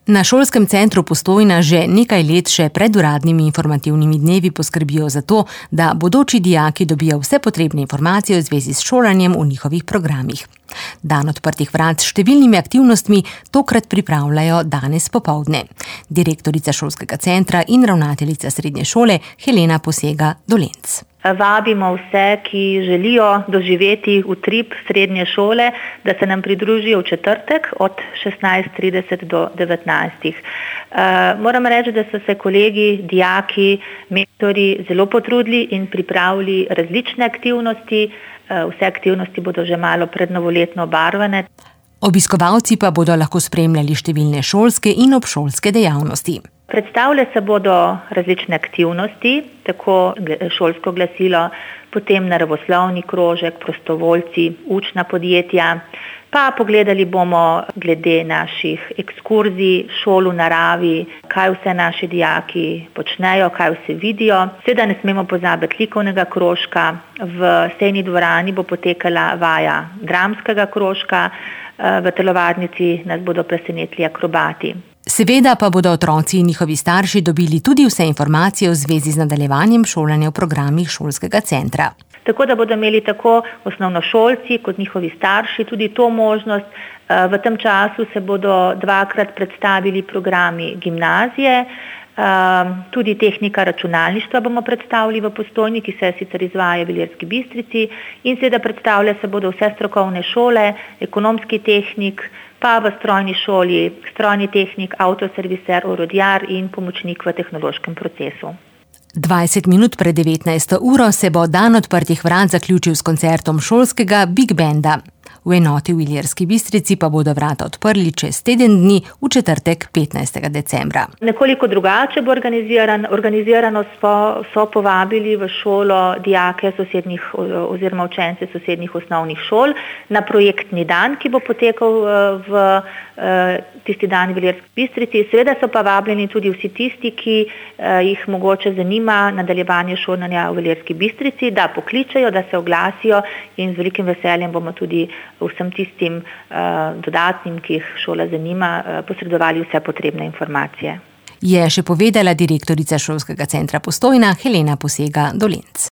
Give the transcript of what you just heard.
Na šolskem centru Postojna že nekaj let še pred uradnimi informativnimi dnevi poskrbijo za to, da bodoči dijaki dobijo vse potrebne informacije v zvezi s šolanjem v njihovih programih. Dan odprtih vrat s številnimi aktivnostmi tokrat pripravljajo danes popoldne. Direktorica šolskega centra in ravnateljica srednje šole Helena Posega-Dolenc. Vabimo vse, ki želijo doživeti utrip srednje šole, da se nam pridružijo v četrtek od 16:30 do 19. Moram reči, da so se kolegi, dijaki, mentori zelo potrudili in pripravili različne aktivnosti. Vse aktivnosti bodo že malo prednovoletno obarvane. Obiskovalci pa bodo lahko spremljali številne šolske in obšolske dejavnosti. Predstavile se bodo različne aktivnosti, tako šolsko glasilo, potem naravoslovni krožek, prostovoljci, učna podjetja, pa pogledali bomo glede naših ekskurzij, šol v naravi, kaj vse naši dijaki počnejo, kaj vse vidijo. Seveda ne smemo pozabiti likovnega krožka, v sejni dvorani bo potekala vaja dramskega krožka, v telovadnici nas bodo presenetili akrobati. Seveda pa bodo otroci in njihovi starši dobili tudi vse informacije v zvezi z nadaljevanjem šolanja v programih šolskega centra. Tako da bodo imeli tako osnovnošolci kot njihovi starši tudi to možnost. V tem času se bodo dvakrat predstavili programi gimnazije, tudi tehnika računalništva bomo predstavili v Postojni, ki se sicer izvaja v Ilirski Bistrici, in seveda predstavlja se bodo vse strokovne šole, ekonomski tehnik, pa v strojni šoli strojni tehnik, avtoserviser, orodjar in pomočnik v tehnološkem procesu. 20 minut pred 19. uro se bo dan odprtih vrat zaključil s koncertom šolskega Big Banda. V enoti v Ilirski Bistrici pa bodo vrata odprli čez teden dni, v četrtek 15. decembra. Nekoliko drugače bo organizirano so povabili v šolo dijake sosednjih oziroma učence sosednjih osnovnih šol na projektni dan, ki bo potekal v tisti dan v Ilirski Bistrici. Seveda so pa vabljeni tudi vsi tisti, ki jih mogoče zanima nadaljevanje šolanja v Ilirski Bistrici, da pokličejo, da se oglasijo, in z velikim veseljem bomo tudi vsem tistim dodatnim, ki jih šola zanima, posredovali vse potrebne informacije. Je še povedala direktorica šolskega centra Postojna Helena Posega-Dolenc.